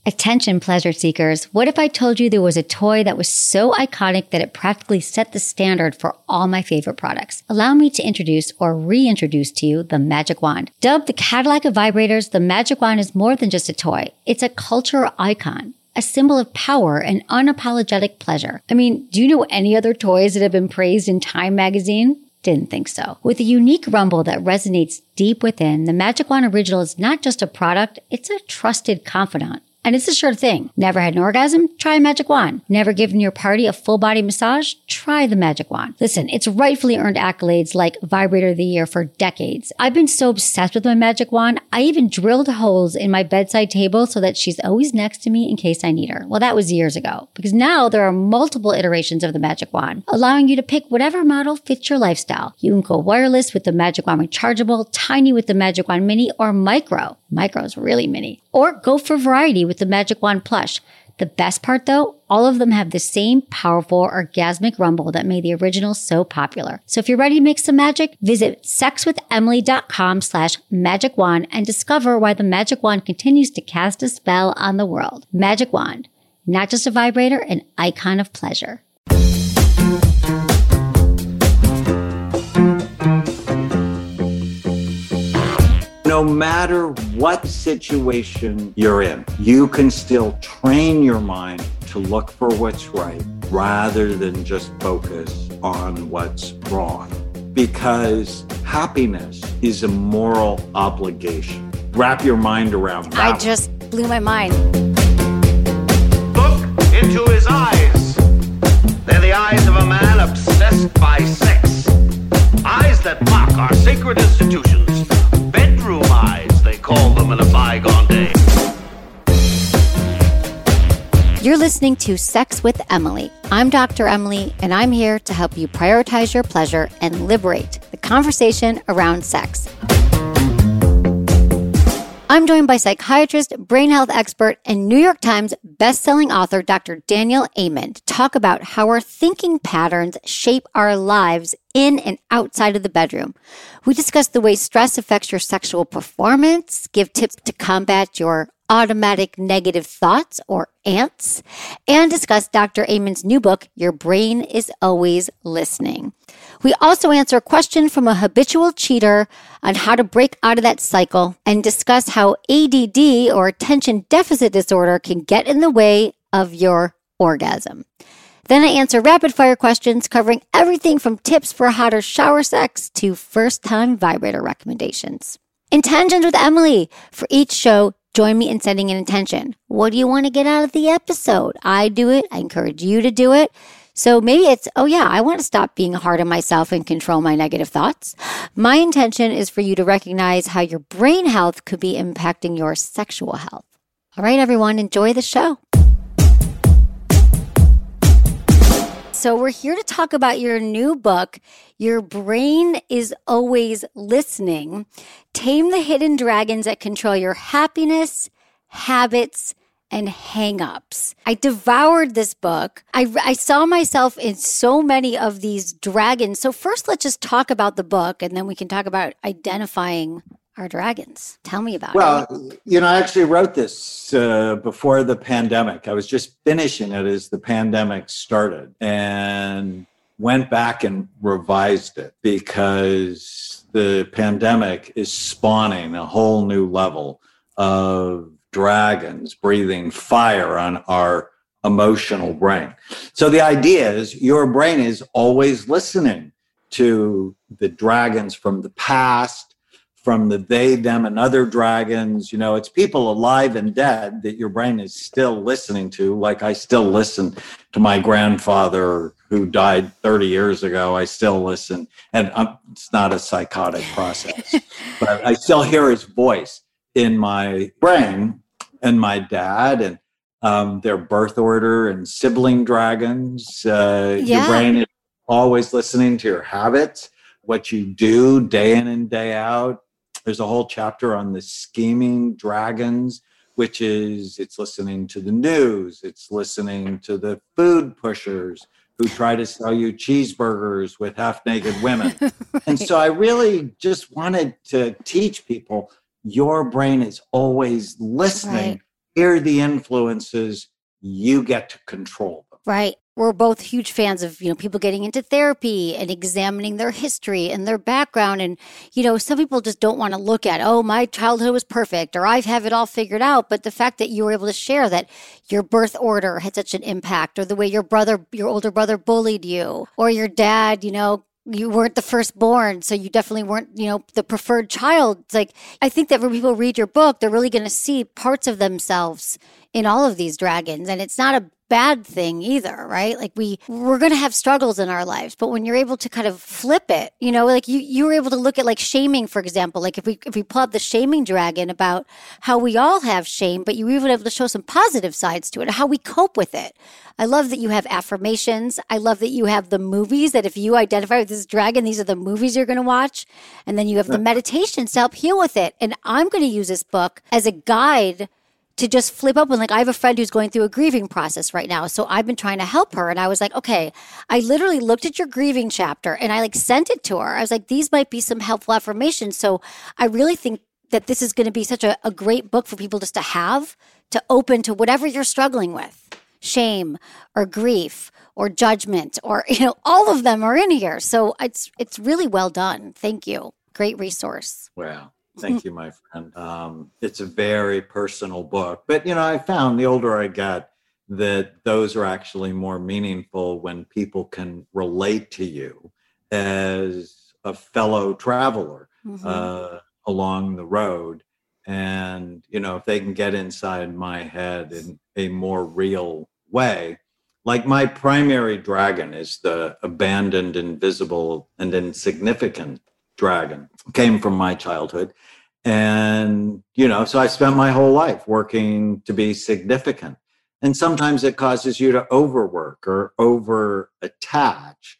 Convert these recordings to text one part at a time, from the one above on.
Attention, pleasure seekers. What if I told you there was a toy that was so iconic that it practically set the standard for all my favorite products? Allow me to introduce or reintroduce to you the Magic Wand. Dubbed the Cadillac of vibrators, the Magic Wand is more than just a toy. It's a cultural icon, a symbol of power and unapologetic pleasure. I mean, do you know any other toys that have been praised in Time magazine? Didn't think so. With a unique rumble that resonates deep within, the Magic Wand Original is not just a product, it's a trusted confidant. And it's a sure thing. Never had an orgasm? Try a Magic Wand. Never given your party a full body massage? Try the Magic Wand. Listen, it's rightfully earned accolades like Vibrator of the Year for decades. I've been so obsessed with my Magic Wand, I even drilled holes in my bedside table so that she's always next to me in case I need her. Well, that was years ago, because now there are multiple iterations of the Magic Wand, allowing you to pick whatever model fits your lifestyle. You can go wireless with the Magic Wand Rechargeable, tiny with the Magic Wand Mini, or micro. Micro is really mini. Or go for variety with the Magic Wand Plush. The best part though, all of them have the same powerful orgasmic rumble that made the original so popular. So if you're ready to make some magic, visit sexwithemily.com/magic wand and discover why the Magic Wand continues to cast a spell on the world. Magic Wand, not just a vibrator, an icon of pleasure. No matter what situation you're in, you can still train your mind to look for what's right rather than just focus on what's wrong. Because happiness is a moral obligation. Wrap your mind around that. I just blew my mind. Look into his eyes. They're the eyes of a man obsessed by sex. Eyes that mock our sacred institutions. Bedroom eyes, they call them in a bygone day. You're listening to Sex with Emily. I'm Dr. Emily, and I'm here to help you prioritize your pleasure and liberate the conversation around sex. I'm joined by psychiatrist, brain health expert, and New York Times bestselling author Dr. Daniel Amen to talk about how our thinking patterns shape our lives in and outside of the bedroom. We discuss the way stress affects your sexual performance, give tips to combat your automatic negative thoughts or ants, and discuss Dr. Amen's new book, Your Brain is Always Listening. We also answer a question from a habitual cheater on how to break out of that cycle and discuss how ADD or attention deficit disorder can get in the way of your orgasm. Then I answer rapid fire questions covering everything from tips for hotter shower sex to first-time vibrator recommendations. Intentions with Emily. For each show, join me in setting an intention. What do you want to get out of the episode? I do it. I encourage you to do it. So maybe it's, I want to stop being hard on myself and control my negative thoughts. My intention is for you to recognize how your brain health could be impacting your sexual health. All right, everyone, enjoy the show. So we're here to talk about your new book, Your Brain is Always Listening. Tame the hidden dragons that control your happiness, habits, and hang-ups. I devoured this book. I saw myself in so many of these dragons. So first, let's just talk about the book, and then we can talk about identifying our dragons. Tell me about it. Well, I actually wrote this before the pandemic. I was just finishing it as the pandemic started and went back and revised it because the pandemic is spawning a whole new level of dragons breathing fire on our emotional brain. So the idea is your brain is always listening to the dragons from the past, from the they, them, and other dragons. It's people alive and dead that your brain is still listening to. Like I still listen to my grandfather who died 30 years ago. I still listen, and it's not a psychotic process, but I still hear his voice in my brain. And my dad and their birth order and sibling dragons. Your brain is always listening to your habits, what you do day in and day out. There's a whole chapter on the scheming dragons, which is it's listening to the news. It's listening to the food pushers who try to sell you cheeseburgers with half-naked women. Right. And so I really just wanted to teach people your brain is always listening, Here, the influences, you get to control them. Right. We're both huge fans of, people getting into therapy and examining their history and their background. And, some people just don't want to look at, oh, my childhood was perfect or I have it all figured out. But the fact that you were able to share that your birth order had such an impact, or the way your older brother bullied you, or your dad, you weren't the firstborn, so you definitely weren't, the preferred child. It's like, I think that when people read your book, they're really going to see parts of themselves in all of these dragons. And it's not a bad thing either, right? Like we're going to have struggles in our lives, but when you're able to kind of flip it, like you were able to look at like shaming, for example, like if we pull up the shaming dragon about how we all have shame, but you were even able to show some positive sides to it, how we cope with it. I love that you have affirmations. I love that you have the movies that if you identify with this dragon, these are the movies you're going to watch. And then you have the meditations to help heal with it. And I'm going to use this book as a guide to just flip open. Like, I have a friend who's going through a grieving process right now. So I've been trying to help her. And I was like, okay, I literally looked at your grieving chapter and I sent it to her. I was like, these might be some helpful affirmations. So I really think that this is going to be such a great book for people just to have, to open to whatever you're struggling with. Shame or grief or judgment or, all of them are in here. So it's really well done. Thank you. Great resource. Wow. Thank you, my friend. It's a very personal book, but I found the older I got that those are actually more meaningful when people can relate to you as a fellow traveler along the road. And, if they can get inside my head in a more real way, like my primary dragon is the abandoned, invisible, and insignificant dragon, came from my childhood. And, so I spent my whole life working to be significant. And sometimes it causes you to overwork or over attach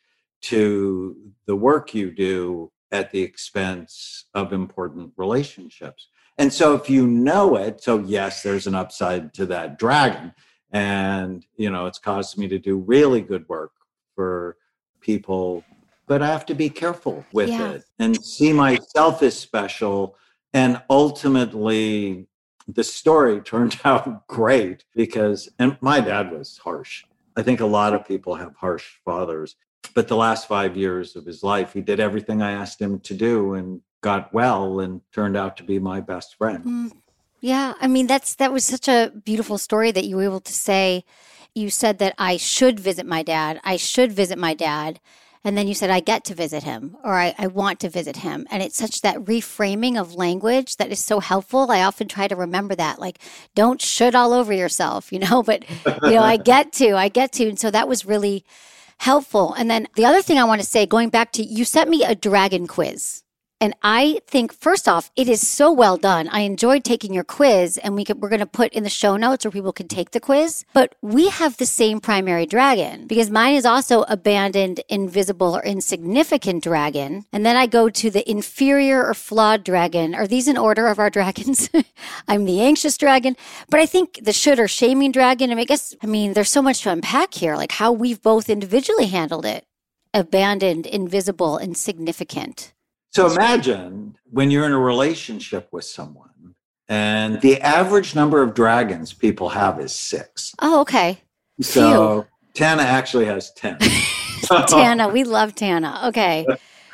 to the work you do at the expense of important relationships. And so if you know it, so yes, there's an upside to that dragon. And, it's caused me to do really good work for people, but I have to be careful with it and see myself as special. And ultimately, the story turned out great and my dad was harsh. I think a lot of people have harsh fathers, but the last 5 years of his life, he did everything I asked him to do and got well and turned out to be my best friend. Yeah. I mean, that was such a beautiful story that you were able to say. You said that I should visit my dad. I should visit my dad. And then you said, I get to visit him, or I want to visit him. And it's such that reframing of language that is so helpful. I often try to remember that, like, don't should all over yourself, but, I get to. And so that was really helpful. And then the other thing I want to say, going back to, you sent me a dragon quiz. And I think, first off, it is so well done. I enjoyed taking your quiz, and we're going to put in the show notes where people can take the quiz. But we have the same primary dragon, because mine is also abandoned, invisible, or insignificant dragon. And then I go to the inferior or flawed dragon. Are these in order of our dragons? I'm the anxious dragon. But I think the should or shaming dragon, there's so much to unpack here, like how we've both individually handled it. Abandoned, invisible, insignificant. So imagine when you're in a relationship with someone and the average number of dragons people have is 6. Oh, okay. So Tana actually has 10. Tana, we love Tana. Okay.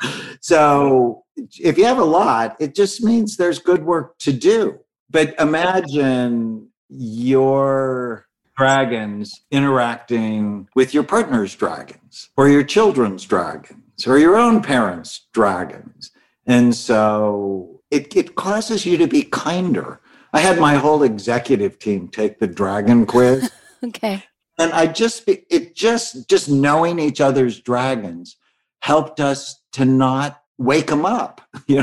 So if you have a lot, it just means there's good work to do. But imagine your dragons interacting with your partner's dragons or your children's dragons or your own parents' dragons. And so it causes you to be kinder. I had my whole executive team take the dragon quiz. Okay. And just knowing each other's dragons helped us to not wake them up,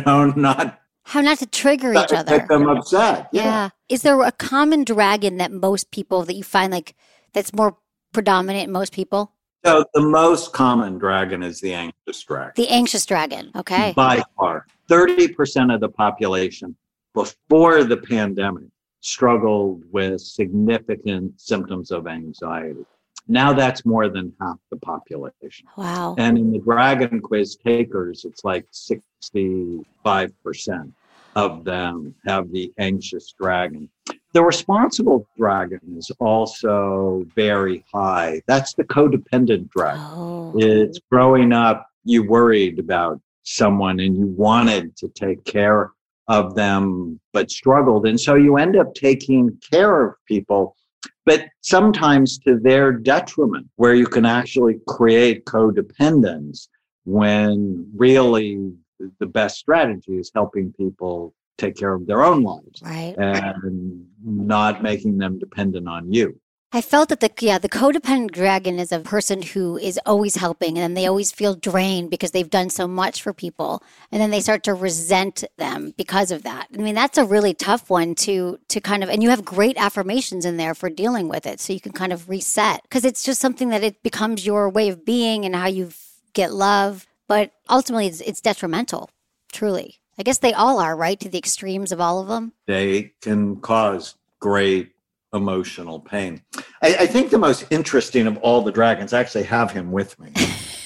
how not to trigger each other. Make them upset. Yeah. Is there a common dragon that you find like that's more predominant in most people? So the most common dragon is the anxious dragon. The anxious dragon. Okay. By far. 30% of the population before the pandemic struggled with significant symptoms of anxiety. Now that's more than half the population. Wow. And in the dragon quiz takers, it's like 65% of them have the anxious dragon. The responsible dragon is also very high. That's the codependent dragon. Oh. It's growing up, you worried about someone and you wanted to take care of them, but struggled. And so you end up taking care of people, but sometimes to their detriment, where you can actually create codependence when really the best strategy is helping people take care of their own lives, Right. and not making them dependent on you. I felt that the codependent dragon is a person who is always helping, and then they always feel drained because they've done so much for people, and then they start to resent them because of that. I mean, that's a really tough one to kind of, and you have great affirmations in there for dealing with it, so you can kind of reset, because it's just something that it becomes your way of being and how you get love, but ultimately it's detrimental, truly. I guess they all are, right, to the extremes of all of them. They can cause great emotional pain. I think the most interesting of all the dragons, I actually have him with me,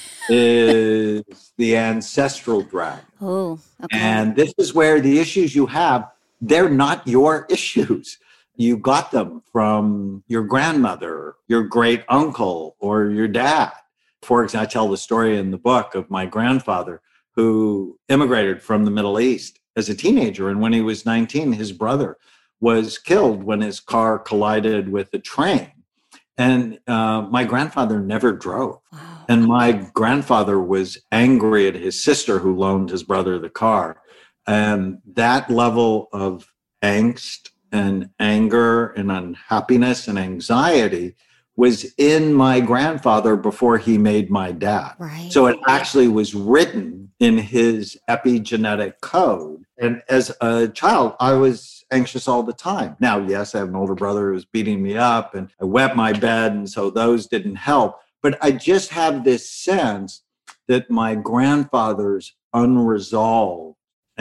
is the ancestral dragon. Oh, okay. And this is where the issues you have, they're not your issues. You got them from your grandmother, your great uncle, or your dad. For example, I tell the story in the book of my grandfather who immigrated from the Middle East as a teenager. And when he was 19, his brother was killed when his car collided with a train. And my grandfather never drove. Wow. And my grandfather was angry at his sister who loaned his brother the car. And that level of angst and anger and unhappiness and anxiety was in my grandfather before he made my dad. Right. So it actually was written in his epigenetic code. And as a child, I was anxious all the time. Now, yes, I have an older brother who was beating me up and I wet my bed, and so those didn't help. But I just have this sense that my grandfather's unresolved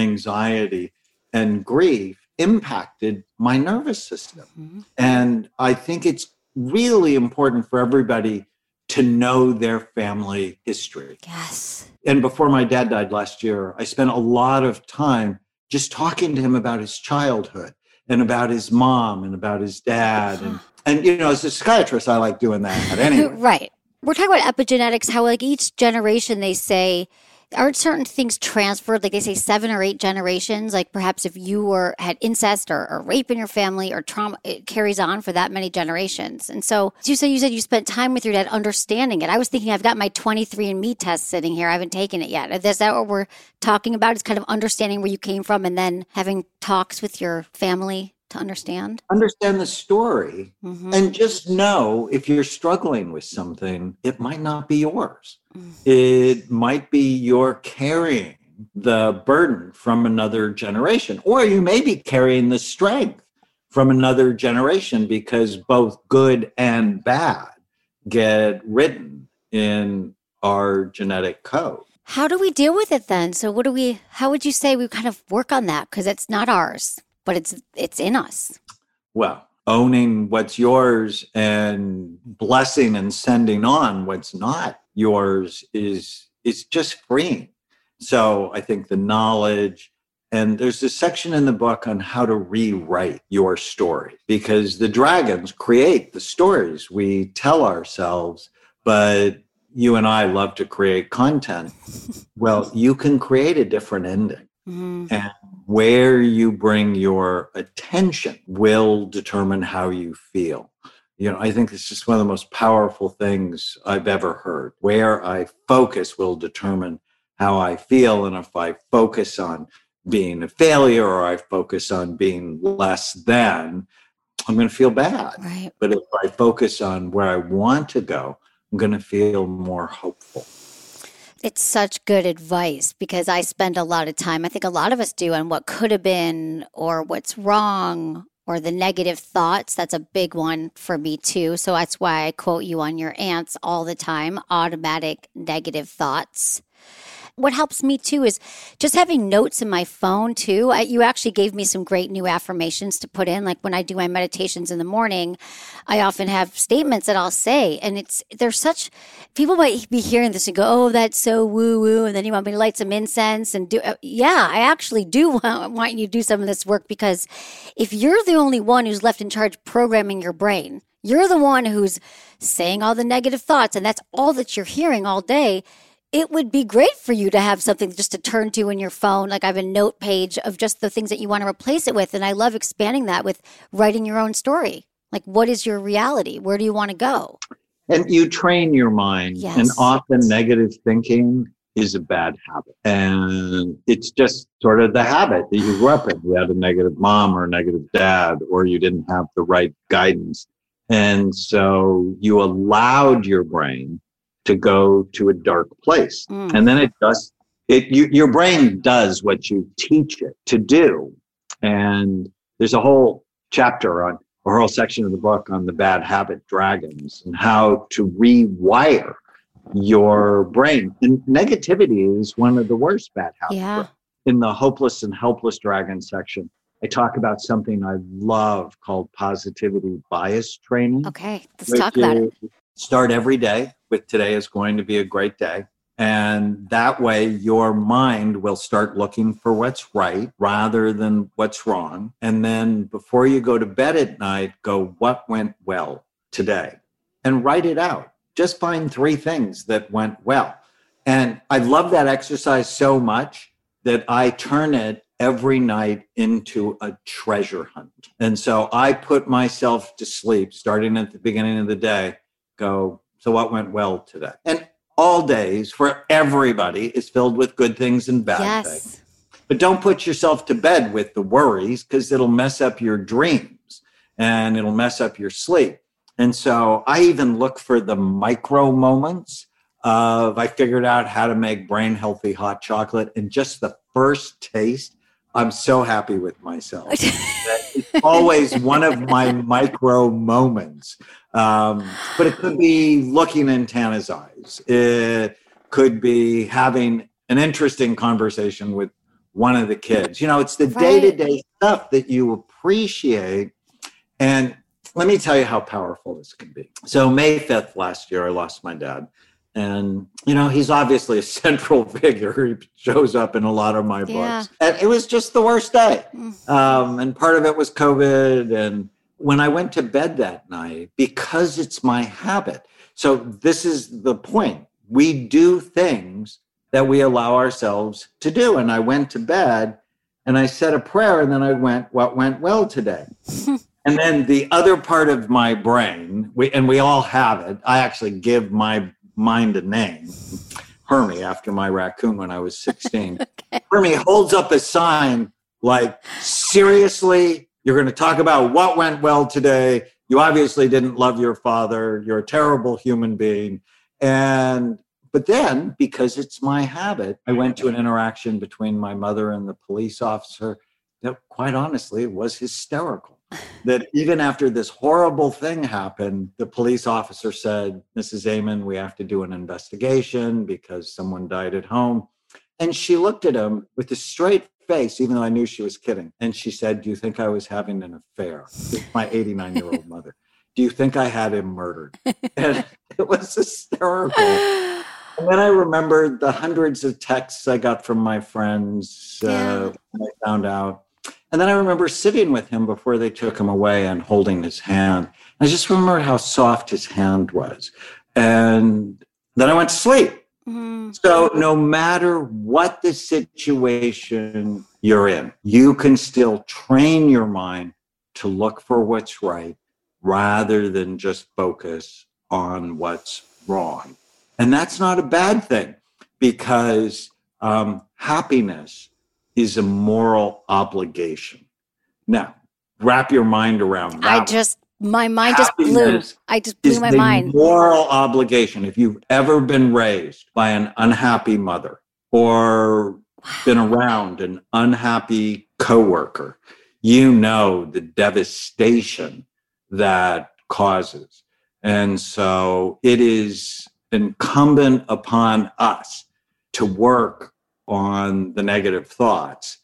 anxiety and grief impacted my nervous system. Mm-hmm. And I think it's really important for everybody to know their family history. Yes. And before my dad died last year, I spent a lot of time just talking to him about his childhood and about his mom and about his dad. And you know, as a psychiatrist, I like doing that anyway. Right. We're talking about epigenetics, how like each generation they say, aren't certain things transferred? Like they say 7 or 8 generations, like perhaps if you had incest or rape in your family or trauma, it carries on for that many generations. And so you said you spent time with your dad understanding it. I was thinking I've got my 23andMe test sitting here. I haven't taken it yet. Is that what we're talking about? Is kind of understanding where you came from and then having talks with your family to understand? Understand the story, Mm-hmm. and just know if you're struggling with something, it might not be yours. Mm. It might be you're carrying the burden from another generation, or you may be carrying the strength from another generation, because both good and bad get written in our genetic code. How do we deal with it then? So how would you say we kind of work on that? Because it's not ours, but it's in us. Well, owning what's yours and blessing and sending on what's not yours is just freeing. So I think the knowledge, and there's this section in the book on how to rewrite your story, because the dragons create the stories we tell ourselves, but you and I love to create content. Well, you can create a different ending. Mm-hmm. And where you bring your attention will determine how you feel. You know, I think it's just one of the most powerful things I've ever heard. Where I focus will determine how I feel. And if I focus on being a failure or I focus on being less than, I'm going to feel bad. Right. But if I focus on where I want to go, I'm going to feel more hopeful. It's such good advice, because I spend a lot of time, I think a lot of us do, on what could have been or what's wrong or the negative thoughts. That's a big one for me too. So that's why I quote you on your ants all the time, automatic negative thoughts. what helps me too is just having notes in my phone too. You actually gave me some great new affirmations to put in. Like when I do my meditations in the morning, I often have statements that I'll say. And there's such, people might be hearing this and go, oh, that's so woo woo. And then you want me to light some incense and do, yeah, I actually do want you to do some of this work, because if you're the only one who's left in charge programming your brain, you're the one who's saying all the negative thoughts, and that's all that you're hearing all day. It would be great for you to have something just to turn to in your phone. Like I have a note page of just the things that you want to replace it with. And I love expanding that with writing your own story. Like, what is your reality? Where do you want to go? And you train your mind. Yes. And often negative thinking is a bad habit. And it's just sort of the habit that you grew up in. You had a negative mom or a negative dad, or you didn't have the right guidance. And so you allowed your brain to go to a dark place. And then your brain does what you teach it to do. And there's a whole chapter or a whole section of the book on the bad habit dragons and how to rewire your brain. And negativity is one of the worst bad habits. Yeah. In the hopeless and helpless dragon section, I talk about something I love called positivity bias training. Okay, let's talk about it. Start every day with today is going to be a great day. And that way your mind will start looking for what's right rather than what's wrong. And then before you go to bed at night, go, what went well today? And write it out. Just find 3 things that went well. And I love that exercise so much that I turn it every night into a treasure hunt. And so I put myself to sleep starting at the beginning of the day, go, so what went well today? And all days for everybody is filled with good things and bad things. But don't put yourself to bed with the worries, because it'll mess up your dreams and it'll mess up your sleep. And so I even look for the micro moments of, I figured out how to make brain healthy hot chocolate, and just the first taste, I'm so happy with myself. It's always one of my micro moments. But it could be looking in Tana's eyes. It could be having an interesting conversation with one of the kids. It's the day-to-day stuff that you appreciate. And let me tell you how powerful this can be. So May 5th last year, I lost my dad. And, he's obviously a central figure. He shows up in a lot of my books. And it was just the worst day. And part of it was COVID. And when I went to bed that night, because it's my habit. So this is the point. We do things that we allow ourselves to do. And I went to bed and I said a prayer, and then I went, what went well today? And then the other part of my brain, we all have it. I actually give my mind a name, Hermie, after my raccoon when I was 16. Okay. Hermie holds up a sign like, seriously, you're going to talk about what went well today. You obviously didn't love your father. You're a terrible human being. But then, because it's my habit, I went to an interaction between my mother and the police officer that, quite honestly, was hysterical. That even after this horrible thing happened, the police officer said, Mrs. Amon, we have to do an investigation because someone died at home. And she looked at him with a straight face, even though I knew she was kidding. And she said, do you think I was having an affair with my 89-year-old mother? Do you think I had him murdered? And it was hysterical. And then I remembered the hundreds of texts I got from my friends when I found out. And then I remember sitting with him before they took him away and holding his hand. I just remember how soft his hand was. And then I went to sleep. Mm-hmm. So no matter what the situation you're in, you can still train your mind to look for what's right rather than just focus on what's wrong. And that's not a bad thing, because happiness is a moral obligation. Now, wrap your mind around that. My mind just blew. I just blew my mind. Moral obligation. If you've ever been raised by an unhappy mother or been around an unhappy coworker, you know the devastation that causes. And so it is incumbent upon us to work on the negative thoughts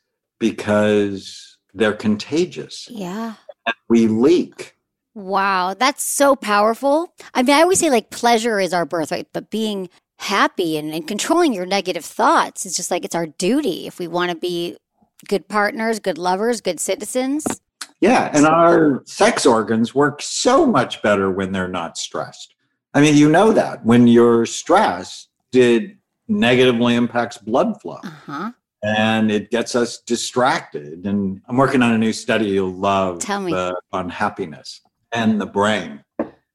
because they're contagious. Yeah. And we leak. Wow. That's so powerful. I mean, I always say like pleasure is our birthright, but being happy and controlling your negative thoughts is just like it's our duty if we want to be good partners, good lovers, good citizens. Yeah. And our sex organs work so much better when they're not stressed. I mean, you know that when you're stressed, it negatively impacts blood flow. Uh-huh. And it gets us distracted. And I'm working on a new study you'll love. Tell me. On happiness and the brain.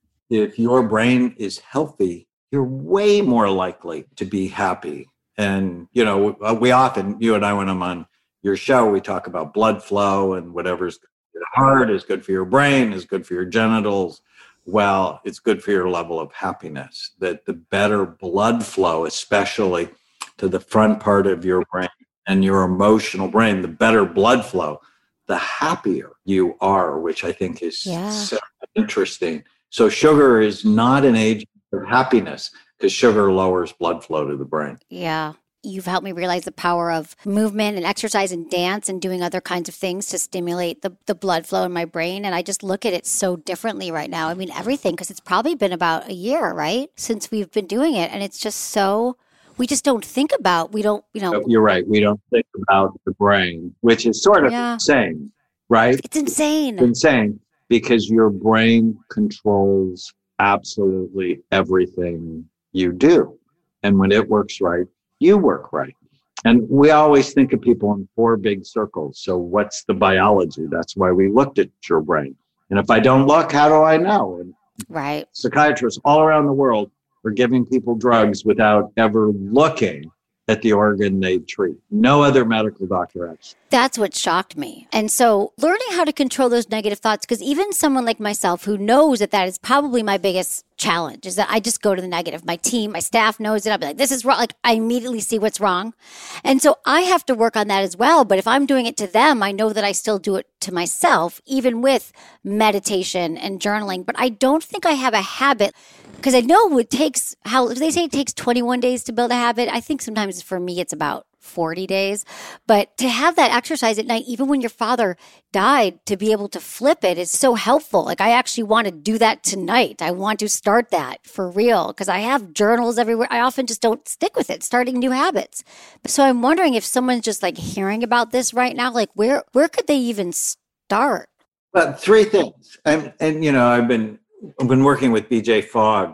If your brain is healthy, you're way more likely to be happy. And, you know, we often, you and I, when I'm on your show, we talk about blood flow and whatever's good for your heart is good for your brain, is good for your genitals. Well, it's good for your level of happiness. That the better blood flow, especially to the front part of your brain and your emotional brain, the better blood flow, the happier you are, which I think is so interesting. So sugar is not an agent of happiness because sugar lowers blood flow to the brain. Yeah. You've helped me realize the power of movement and exercise and dance and doing other kinds of things to stimulate the blood flow in my brain. And I just look at it so differently right now. I mean, everything, because it's probably been about a year, right, since we've been doing it. And it's just so, we just don't think about, we don't, you know. You're right. We don't think about the brain, which is sort of insane, right? It's insane. It's insane because your brain controls absolutely everything you do. And when it works right, you work right. And we always think of people in 4 big circles. So what's the biology? That's why we looked at your brain. And if I don't look, how do I know? And right. Psychiatrists all around the world are giving people drugs without ever looking at the organ they treat. No other medical doctor has. That's what shocked me. And so learning how to control those negative thoughts, because even someone like myself who knows that is probably my biggest challenge is that I just go to the negative. My team, my staff knows it. I'll be like, this is wrong. Like I immediately see what's wrong. And so I have to work on that as well. But if I'm doing it to them, I know that I still do it to myself, even with meditation and journaling. But I don't think I have a habit because I know it takes, how they say it takes 21 days to build a habit. I think sometimes for me, it's about 40 days. But to have that exercise at night, even when your father died, to be able to flip it is so helpful. Like I actually want to do that tonight. I want to start that for real because I have journals everywhere. I often just don't stick with it, starting new habits. So I'm wondering if someone's just like hearing about this right now, like where could they even start? Well, 3 things. And you know, I've been working with BJ Fogg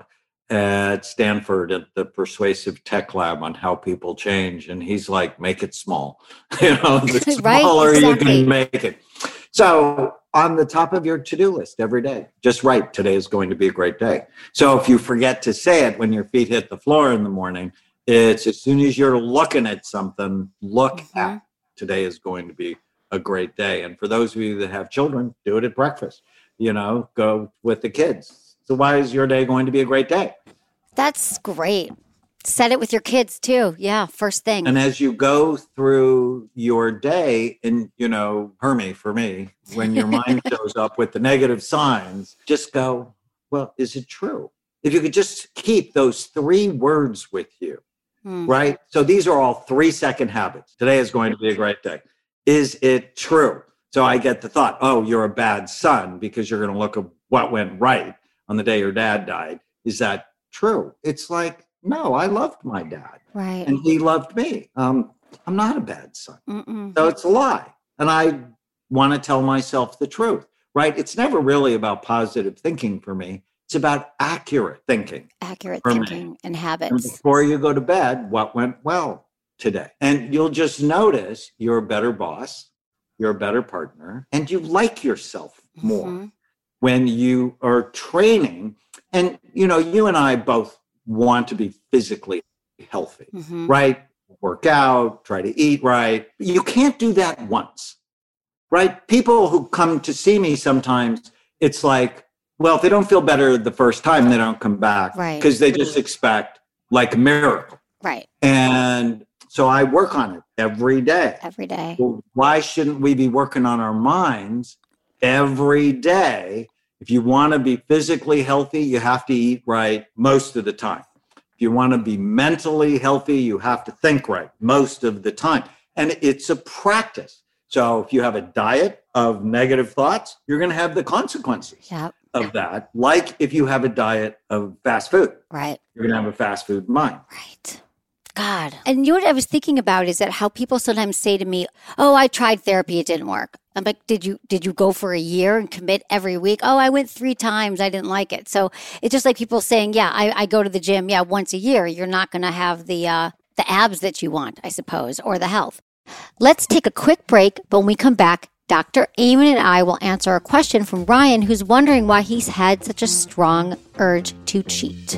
at Stanford at the Persuasive Tech Lab on how people change. And he's like, make it small. You know, the right? smaller Exactly. you can make it. So on the top of your to-do list every day, just write, today is going to be a great day. So if you forget to say it when your feet hit the floor in the morning, it's as soon as you're looking at something, look at today is going to be a great day. And for those of you that have children, do it at breakfast. You know, go with the kids. So why is your day going to be a great day? That's great. Set it with your kids too. Yeah, first thing. And as you go through your day, and, you know, Hermie, for me, when your mind shows up with the negative signs, just go, well, is it true? If you could just keep those 3 words with you, right? So these are all 3-second habits. Today is going to be a great day. Is it true? So I get the thought, oh, you're a bad son because you're going to look at what went right on the day your dad died. Is that true? It's like, no, I loved my dad. Right. And he loved me. I'm not a bad son. So it's a lie. And I want to tell myself the truth, right? It's never really about positive thinking for me. It's about accurate thinking. Accurate thinking and habits. And before you go to bed, what went well today? And you'll just notice you're a better boss, you're a better partner, and you like yourself more when you are training. And, you know, you and I both want to be physically healthy, right? Work out, try to eat right. You can't do that once, right? People who come to see me sometimes, it's like, well, if they don't feel better the first time, they don't come back because they just expect like a miracle. Right. And so I work on it every day. Every day. Well, why shouldn't we be working on our minds every day? If you want to be physically healthy, you have to eat right most of the time. If you want to be mentally healthy, you have to think right most of the time. And it's a practice. So if you have a diet of negative thoughts, you're going to have the consequences of that. Like if you have a diet of fast food, right? You're going to have a fast food mind. Right. God. And you know what I was thinking about is that how people sometimes say to me, oh, I tried therapy, it didn't work. I'm like, did you go for a year and commit every week? Oh, I went 3 times. I didn't like it. So it's just like people saying, yeah, I go to the gym, once a year. You're not going to have the abs that you want, I suppose, or the health. Let's take a quick break. But when we come back, Dr. Amen and I will answer a question from Ryan, who's wondering why he's had such a strong urge to cheat.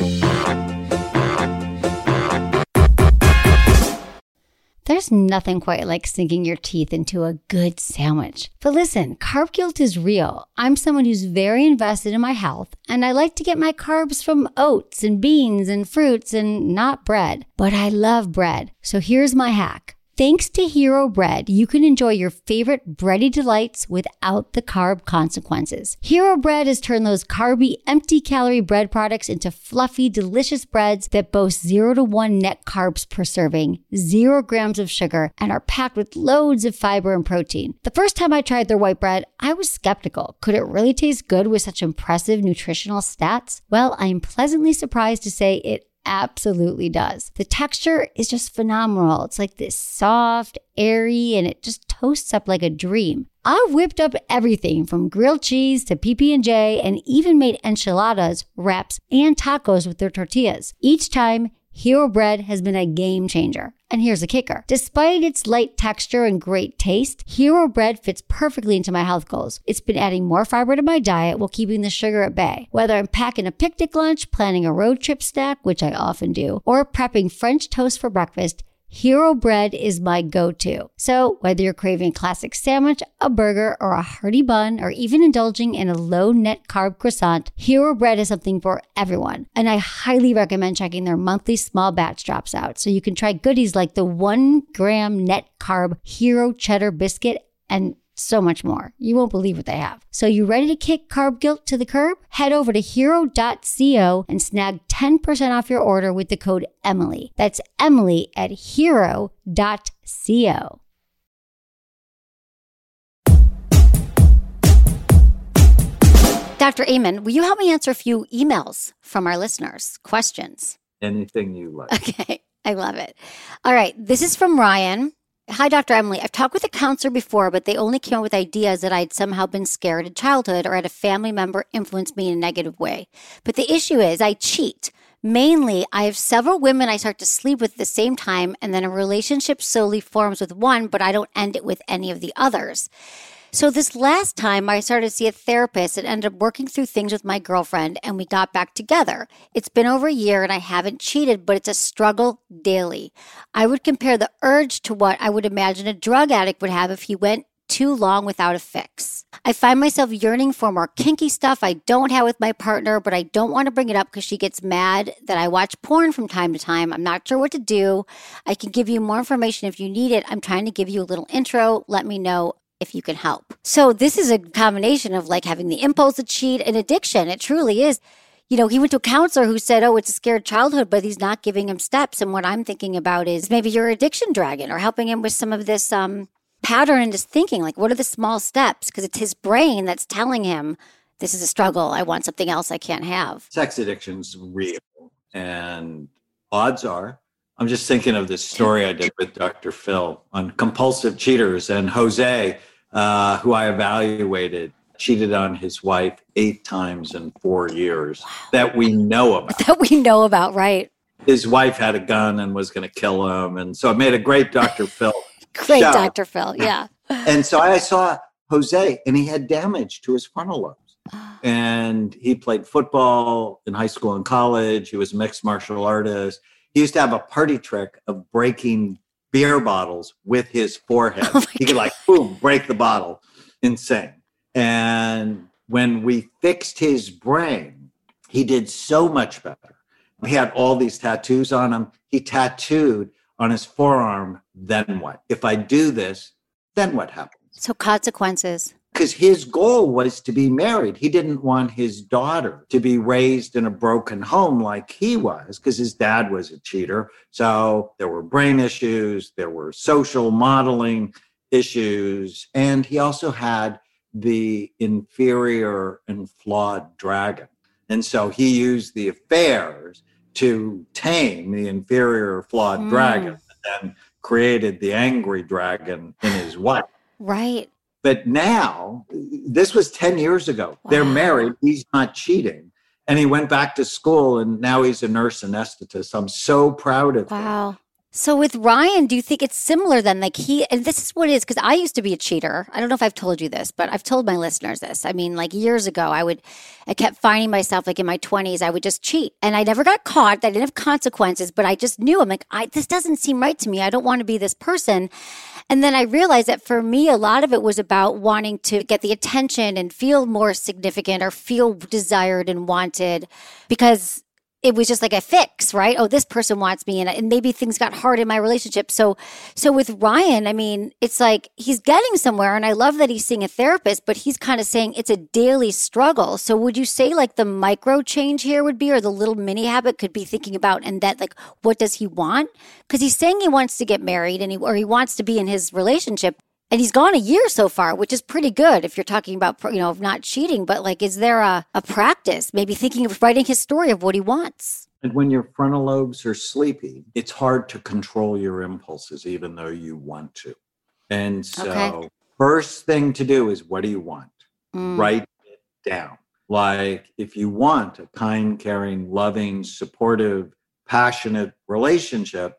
There's nothing quite like sinking your teeth into a good sandwich. But listen, carb guilt is real. I'm someone who's very invested in my health, and I like to get my carbs from oats and beans and fruits and not bread. But I love bread. So here's my hack. Thanks to Hero Bread, you can enjoy your favorite bready delights without the carb consequences. Hero Bread has turned those carby, empty-calorie bread products into fluffy, delicious breads that boast 0 to 1 net carbs per serving, 0 grams of sugar, and are packed with loads of fiber and protein. The first time I tried their white bread, I was skeptical. Could it really taste good with such impressive nutritional stats? Well, I am pleasantly surprised to say it absolutely does. The texture is just phenomenal. It's like this soft, airy, and it just toasts up like a dream. I've whipped up everything from grilled cheese to PB&J and even made enchiladas, wraps, and tacos with their tortillas. Each time, Hero Bread has been a game changer. And here's the kicker. Despite its light texture and great taste, Hero Bread fits perfectly into my health goals. It's been adding more fiber to my diet while keeping the sugar at bay. Whether I'm packing a picnic lunch, planning a road trip snack, which I often do, or prepping French toast for breakfast, Hero Bread is my go-to. So whether you're craving a classic sandwich, a burger, or a hearty bun, or even indulging in a low-net carb croissant, Hero Bread is something for everyone. And I highly recommend checking their monthly small batch drops out so you can try goodies like the 1 gram net carb Hero Cheddar Biscuit and so much more. You won't believe what they have. So you ready to kick carb guilt to the curb? Head over to hero.co and snag 10% off your order with the code Emily. That's Emily at hero.co. Dr. Amen, will you help me answer a few emails from our listeners? Questions. Anything you like. Okay, I love it. All right, this is from Ryan. Hi, Dr. Emily. I've talked with a counselor before, but they only came up with ideas that I'd somehow been scared in childhood or had a family member influence me in a negative way. But the issue is I cheat. Mainly, I have several women I start to sleep with at the same time, and then a relationship slowly forms with one, but I don't end it with any of the others. So this last time I started to see a therapist and ended up working through things with my girlfriend, and we got back together. It's been over a year and I haven't cheated, but it's a struggle daily. I would compare the urge to what I would imagine a drug addict would have if he went too long without a fix. I find myself yearning for more kinky stuff I don't have with my partner, but I don't want to bring it up because she gets mad that I watch porn from time to time. I'm not sure what to do. I can give you more information if you need it. I'm trying to give you a little intro. Let me know if you can help. So this is a combination of like having the impulse to cheat and addiction. It truly is. You know, he went to a counselor who said, oh, it's a scared childhood, but he's not giving him steps. And what I'm thinking about is maybe your addiction dragon or helping him with some of this pattern and just thinking like, what are the small steps? Because it's his brain that's telling him this is a struggle. I want something else I can't have. Sex addiction's real. And odds are, I'm just thinking of this story I did with Dr. Phil on compulsive cheaters, and Jose, who I evaluated, cheated on his wife 8 times in 4 years. Wow. That we know about. That we know about, right. His wife had a gun and was going to kill him. And so it made a great Dr. Phil Great show. Dr. Phil, yeah. And so I saw Jose, and he had damage to his frontal lobes. And he played football in high school and college. He was a mixed martial artist. He used to have a party trick of breaking beer bottles with his forehead. He could like, boom, break the bottle. Insane. And when we fixed his brain, he did so much better. He had all these tattoos on him. He tattooed on his forearm, then what? If I do this, then what happens? So consequences. because his goal was to be married. He didn't want his daughter to be raised in a broken home like he was, because his dad was a cheater. So there were brain issues, there were social modeling issues, and he also had the inferior and flawed dragon. And so he used the affairs to tame the inferior flawed dragon, and then created the angry dragon in his wife. Right. But now, this was 10 years ago. Wow. They're married. He's not cheating. And he went back to school, and now he's a nurse anesthetist. I'm so proud of him. Wow. So with Ryan, do you think it's similar then? Like and this is what it is, because I used to be a cheater. I don't know if I've told you this, but I've told my listeners this. I mean, like years ago, I kept finding myself like in my 20s, I would just cheat. And I never got caught. I didn't have consequences, but I just knew, I'm like, this doesn't seem right to me. I don't want to be this person. And then I realized that for me, a lot of it was about wanting to get the attention and feel more significant or feel desired and wanted, because it was just like a fix, right? Oh, this person wants me. And maybe things got hard in my relationship. So with Ryan, I mean, it's like he's getting somewhere. And I love that he's seeing a therapist, but he's kind of saying it's a daily struggle. So would you say like the micro change here would be, or the little mini habit could be thinking about, and that like, what does he want? Because he's saying he wants to get married or he wants to be in his relationship. And he's gone a year so far, which is pretty good if you're talking about, not cheating. But like, is there a practice, maybe thinking of writing his story of what he wants? And when your frontal lobes are sleepy, it's hard to control your impulses, even though you want to. And so first thing to do is, what do you want? Write it down. Like if you want a kind, caring, loving, supportive, passionate relationship,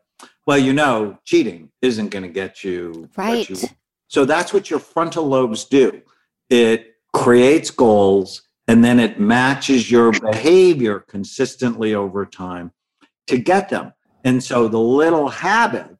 well, cheating isn't going to get you right. what you want. So that's what your frontal lobes do. It creates goals, and then it matches your behavior consistently over time to get them. And so the little habit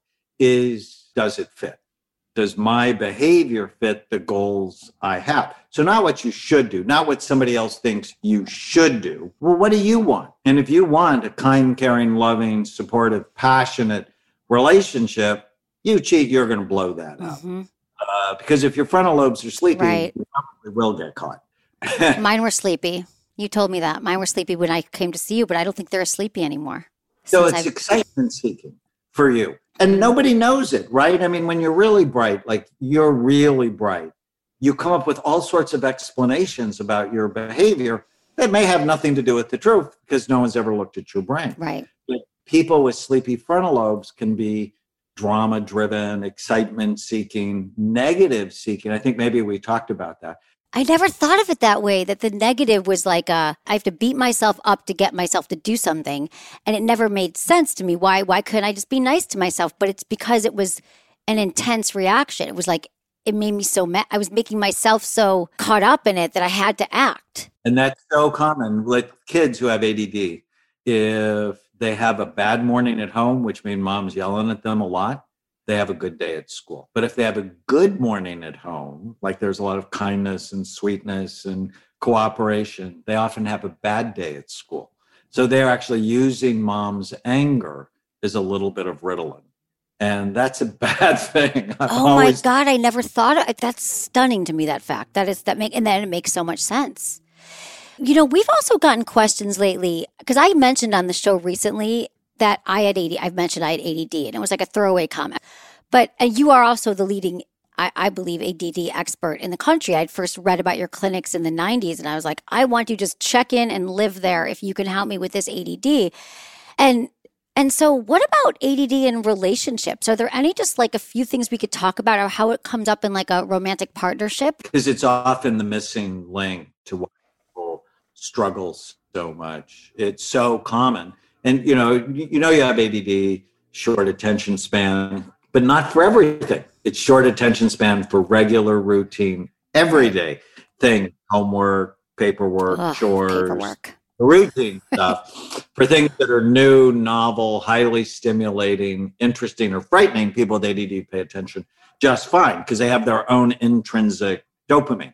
is, does it fit? Does my behavior fit the goals I have? So not what you should do, not what somebody else thinks you should do. Well, what do you want? And if you want a kind, caring, loving, supportive, passionate relationship, you cheat, you're going to blow that up. Because if your frontal lobes are sleepy, right. you probably will get caught. Mine were sleepy. You told me that. Mine were sleepy when I came to see you, but I don't think they're sleepy anymore. So it's excitement seeking for you. And nobody knows it, right? I mean, when you're really bright, like you're really bright, you come up with all sorts of explanations about your behavior that may have nothing to do with the truth, because no one's ever looked at your brain. Right. But people with sleepy frontal lobes can be drama-driven, excitement-seeking, negative-seeking. I think maybe we talked about that. I never thought of it that way, that the negative was like I have to beat myself up to get myself to do something. And it never made sense to me. Why couldn't I just be nice to myself? But it's because it was an intense reaction. It was like, it made me so mad. I was making myself so caught up in it that I had to act. And that's so common with kids who have ADD. If they have a bad morning at home, which means mom's yelling at them a lot, they have a good day at school. But if they have a good morning at home, like there's a lot of kindness and sweetness and cooperation, they often have a bad day at school. So they're actually using mom's anger as a little bit of Ritalin. And that's a bad thing. My God, I never thought of it. That's stunning to me, that fact. And then it makes so much sense. We've also gotten questions lately, because I mentioned on the show recently that I've mentioned I had ADD, and it was like a throwaway comment. But you are also the leading, I believe, ADD expert in the country. I'd first read about your clinics in the 90s, and I was like, I want to just check in and live there if you can help me with this ADD. And so what about ADD in relationships? Are there any just like a few things we could talk about, or how it comes up in like a romantic partnership? Because it's often the missing link to why people struggle so much. It's so common. And, you have ADD, short attention span, but not for everything. It's short attention span for regular routine, everyday thing, homework, paperwork, chores, routine stuff. For things that are new, novel, highly stimulating, interesting, or frightening, people with ADD pay attention just fine because they have their own intrinsic dopamine.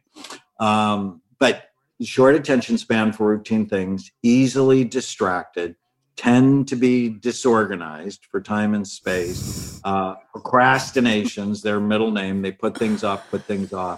But short attention span for routine things, easily distracted, tend to be disorganized for time and space, procrastinations, their middle name, they put things off,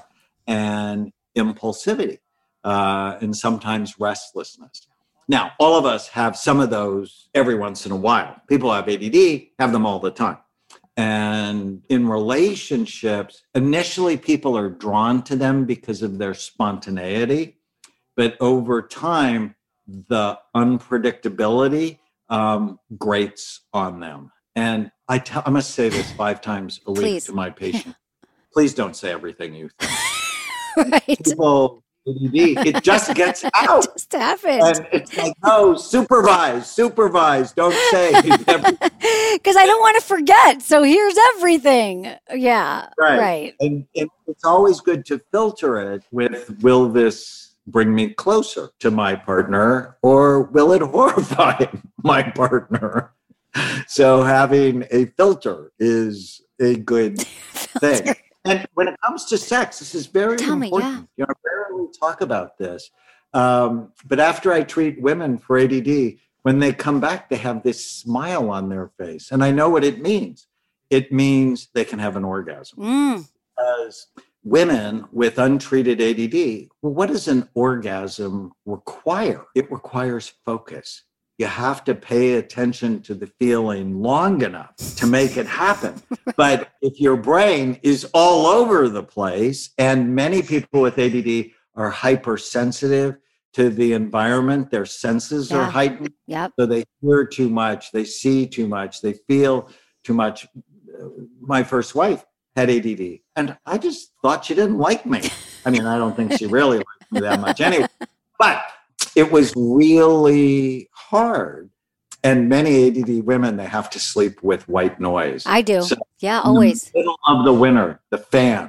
and impulsivity, and sometimes restlessness. Now, all of us have some of those every once in a while. People who have ADD have them all the time. And in relationships, initially people are drawn to them because of their spontaneity. But over time, the unpredictability grates on them. And I must say this 5 times a week to my patient. Please don't say everything you think. Right. People, it just gets out. It just happened. And it's like, no, supervise, don't say everything. Because I don't want to forget. So here's everything. Yeah. Right. And it's always good to filter it with, will this bring me closer to my partner, or will it horrify my partner? So having a filter is a good thing. And when it comes to sex, this is very important. I rarely talk about this. But after I treat women for ADD, when they come back, they have this smile on their face. And I know what it means. It means they can have an orgasm. Because women with untreated ADD, well, what does an orgasm require? It requires focus. You have to pay attention to the feeling long enough to make it happen. But if your brain is all over the place, and many people with ADD are hypersensitive to the environment, their senses are heightened. So they hear too much, they see too much, they feel too much. My first wife had ADD, and I just thought she didn't like me. I mean, I don't think she really liked me that much anyway. But it was really hard. And many ADD women, they have to sleep with white noise. I do. So always. In the middle of the winter, the fan.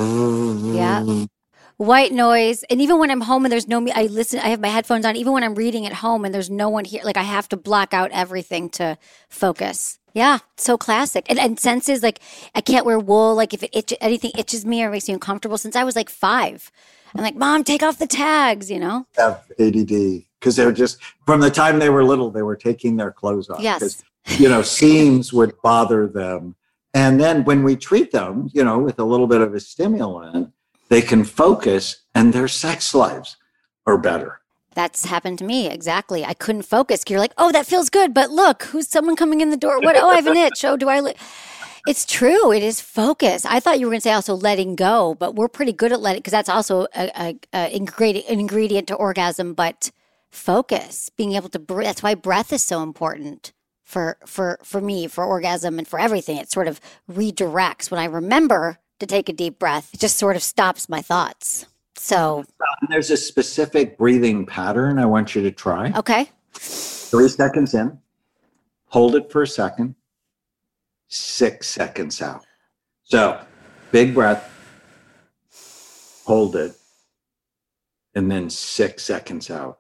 White noise. And even when I'm home and there's I have my headphones on, even when I'm reading at home and there's no one here, like I have to block out everything to focus. Yeah, so classic. And senses, like I can't wear wool. Like if anything itches me or makes me uncomfortable since I was like 5. I'm like, Mom, take off the tags, Have ADD because they're just, from the time they were little, they were taking their clothes off. Yes. Because, seams would bother them. And then when we treat them, with a little bit of a stimulant, they can focus and their sex lives are better. That's happened to me. Exactly. I couldn't focus. You're like, oh, that feels good. But look, who's someone coming in the door? What? Oh, I have an itch. Oh, do I? It's true. It is focus. I thought you were going to say also letting go, but we're pretty good at letting, because that's also an ingredient to orgasm, but focus, being able to breathe. That's why breath is so important for me, for orgasm and for everything. It sort of redirects. When I remember to take a deep breath, it just sort of stops my thoughts. So there's a specific breathing pattern I want you to try. Okay. 3 seconds in, hold it for a second, 6 seconds out. So big breath, hold it, and then 6 seconds out.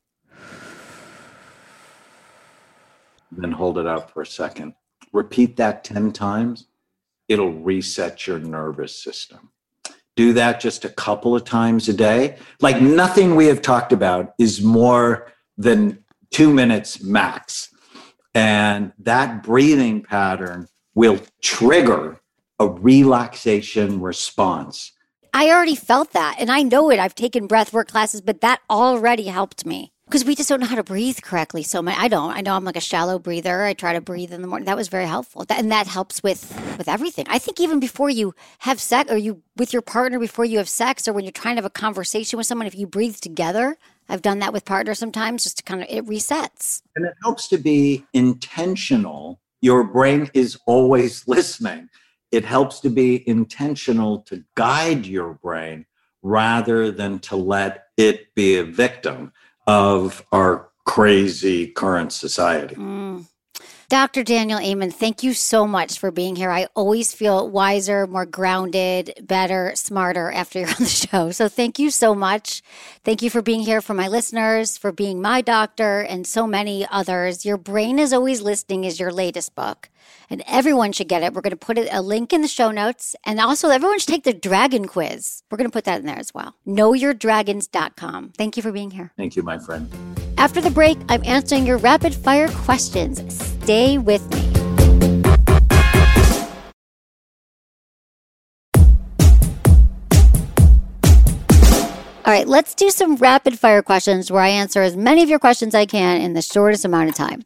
Then hold it out for a second. Repeat that 10 times. It'll reset your nervous system. Do that just a couple of times a day. Like nothing we have talked about is more than 2 minutes max. And that breathing pattern will trigger a relaxation response. I already felt that. And I know it. I've taken breathwork classes, but that already helped me. Because we just don't know how to breathe correctly. So I don't. I know I'm like a shallow breather. I try to breathe in the morning. That was very helpful. And that helps with everything. I think even before you have sex, or you with your partner before you have sex, or when you're trying to have a conversation with someone, if you breathe together, I've done that with partners sometimes, just to kind of, it resets. And it helps to be intentional. Your brain is always listening. It helps to be intentional to guide your brain rather than to let it be a victim of our crazy current society. Dr. Daniel Amen, thank you so much for being here. I always feel wiser, more grounded, better, smarter after you're on the show. So thank you so much. Thank you for being here, for my listeners, for being my doctor, and so many others. Your Brain is Always Listening is your latest book, and everyone should get it. We're going to put a link in the show notes, and also everyone should take the dragon quiz. We're going to put that in there as well. KnowYourDragons.com. Thank you for being here. Thank you, my friend. After the break, I'm answering your rapid fire questions. Stay with me. All right, let's do some rapid fire questions where I answer as many of your questions I can in the shortest amount of time.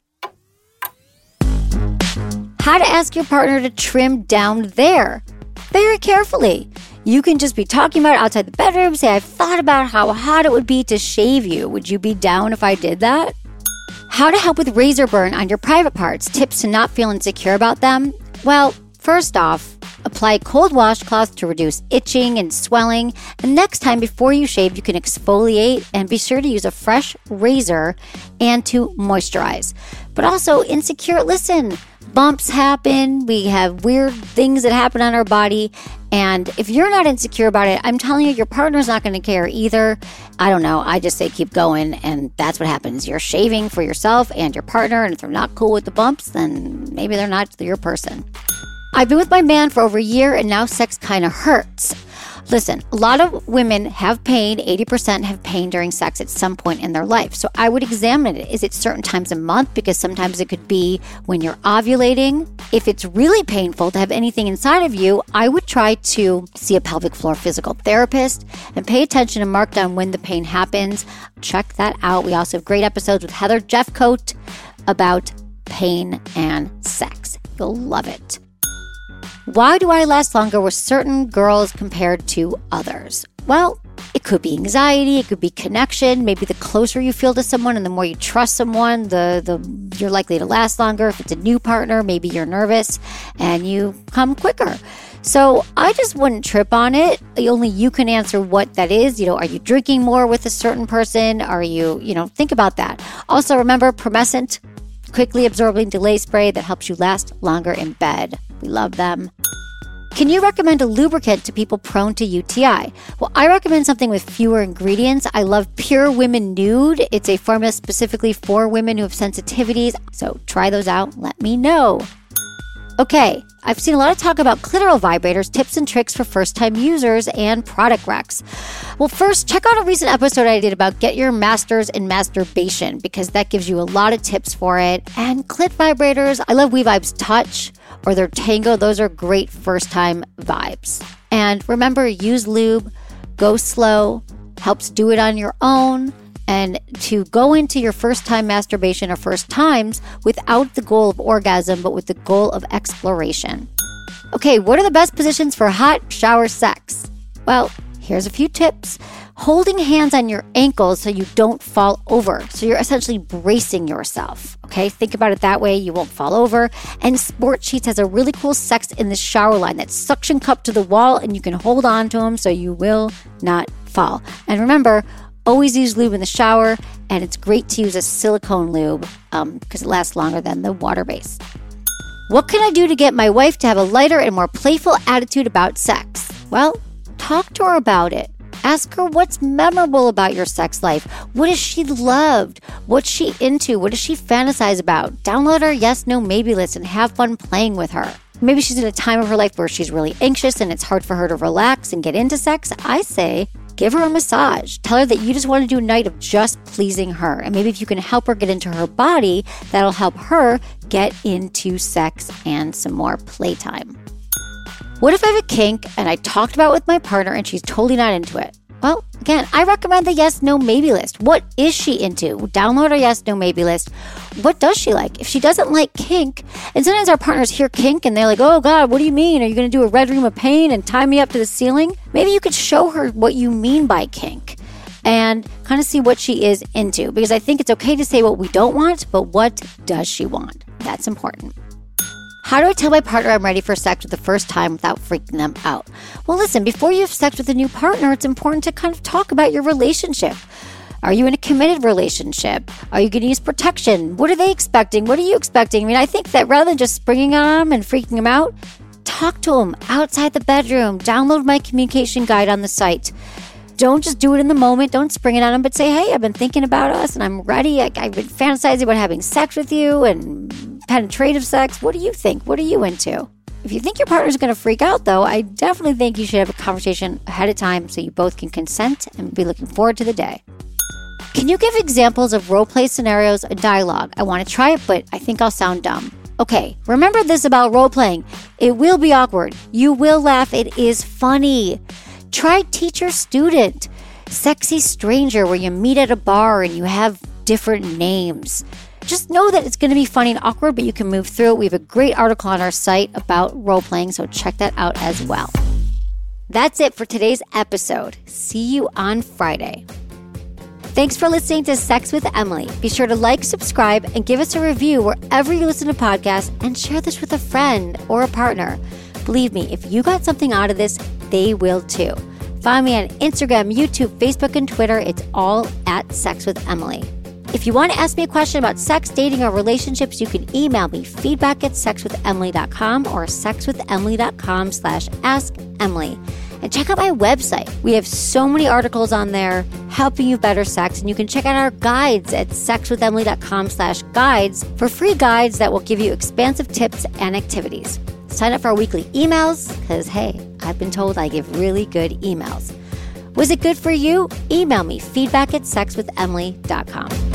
How to ask your partner to trim down there. Very carefully. You can just be talking about it outside the bedroom. Say, I've thought about how hot it would be to shave you. Would you be down if I did that? How to help with razor burn on your private parts. Tips to not feel insecure about them. Well, first off, apply a cold washcloth to reduce itching and swelling. And next time before you shave, you can exfoliate and be sure to use a fresh razor and to moisturize. But also insecure, listen, bumps happen. We have weird things that happen on our body. And if you're not insecure about it, I'm telling you, your partner's not going to care either. I don't know. I just say keep going. And that's what happens. You're shaving for yourself and your partner. And if they're not cool with the bumps, then maybe they're not your person. I've been with my man for over a year and now sex kind of hurts. Listen, a lot of women have pain. 80% have pain during sex at some point in their life. So I would examine it. Is it certain times a month? Because sometimes it could be when you're ovulating. If it's really painful to have anything inside of you, I would try to see a pelvic floor physical therapist and pay attention and mark down when the pain happens. Check that out. We also have great episodes with Heather Jeffcoat about pain and sex. You'll love it. Why do I last longer with certain girls compared to others? Well, it could be anxiety, it could be connection. Maybe the closer you feel to someone and the more you trust someone, the you're likely to last longer. If it's a new partner, maybe you're nervous and you come quicker. So I just wouldn't trip on it. Only you can answer what that is. Are you drinking more with a certain person? Are you, think about that. Also remember Promescent, quickly absorbing delay spray that helps you last longer in bed. We love them. Can you recommend a lubricant to people prone to UTI? Well, I recommend something with fewer ingredients. I love Pure Women Nude. It's a formula specifically for women who have sensitivities. So try those out. Let me know. Okay, I've seen a lot of talk about clitoral vibrators, tips and tricks for first-time users, and product recs. Well, first, check out a recent episode I did about Get Your Masters in Masturbation, because that gives you a lot of tips for it. And clit vibrators, I love WeVibes Touch or their Tango. Those are great first-time vibes. And remember, use lube, go slow, helps do it on your own, and to go into your first-time masturbation or first times without the goal of orgasm, but with the goal of exploration. Okay, what are the best positions for hot shower sex? Well, here's a few tips. Holding hands on your ankles so you don't fall over. So you're essentially bracing yourself. Okay, think about it that way. You won't fall over. And Sport Sheets has a really cool sex in the shower line that's suction cupped to the wall, and you can hold on to them so you will not fall. And remember, always use lube in the shower, and it's great to use a silicone lube because it lasts longer than the water-based. What can I do to get my wife to have a lighter and more playful attitude about sex? Well, talk to her about it. Ask her what's memorable about your sex life. What has she loved? What's she into? What does she fantasize about? Download her yes, no, maybe list and have fun playing with her. Maybe she's in a time of her life where she's really anxious and it's hard for her to relax and get into sex. I say, give her a massage. Tell her that you just want to do a night of just pleasing her. And maybe if you can help her get into her body, that'll help her get into sex and some more playtime. What if I have a kink and I talked about it with my partner and she's totally not into it? Well, again, I recommend the yes, no, maybe list. What is she into? Download our yes, no, maybe list. What does she like? If she doesn't like kink, and sometimes our partners hear kink and they're like, oh God, what do you mean? Are you going to do a red room of pain and tie me up to the ceiling? Maybe you could show her what you mean by kink and kind of see what she is into. Because I think it's okay to say what we don't want, but what does she want? That's important. How do I tell my partner I'm ready for sex for the first time without freaking them out? Well, listen, before you have sex with a new partner, it's important to kind of talk about your relationship. Are you in a committed relationship? Are you going to use protection? What are they expecting? What are you expecting? I mean, I think that rather than just springing on them and freaking them out, talk to them outside the bedroom. Download my communication guide on the site. Don't just do it in the moment. Don't spring it on them, but say, hey, I've been thinking about us and I'm ready. I've been fantasizing about having sex with you and penetrative sex. What do you think? What are you into? If you think your partner's going to freak out, though, I definitely think you should have a conversation ahead of time so you both can consent and be looking forward to the day. Can you give examples of role play scenarios and dialogue? I want to try it, but I think I'll sound dumb. Okay, remember this about role playing. It will be awkward. You will laugh. It is funny. Try teacher-student. Sexy Stranger, where you meet at a bar and you have different names. Just know that it's going to be funny and awkward, but you can move through it. We have a great article on our site about role-playing, so check that out as well. That's it for today's episode. See you on Friday. Thanks for listening to Sex with Emily. Be sure to like, subscribe, and give us a review wherever you listen to podcasts, and share this with a friend or a partner. Believe me, if you got something out of this, they will too. Find me on Instagram, YouTube, Facebook, and Twitter. It's all at Sex with Emily. If you want to ask me a question about sex, dating, or relationships, you can email me feedback@sexwithemily.com or sexwithemily.com/askemily. And check out my website. We have so many articles on there helping you better sex. And you can check out our guides at sexwithemily.com/guides for free guides that will give you expansive tips and activities. Sign up for our weekly emails because, hey, I've been told I give really good emails. Was it good for you? Email me feedback@sexwithemily.com.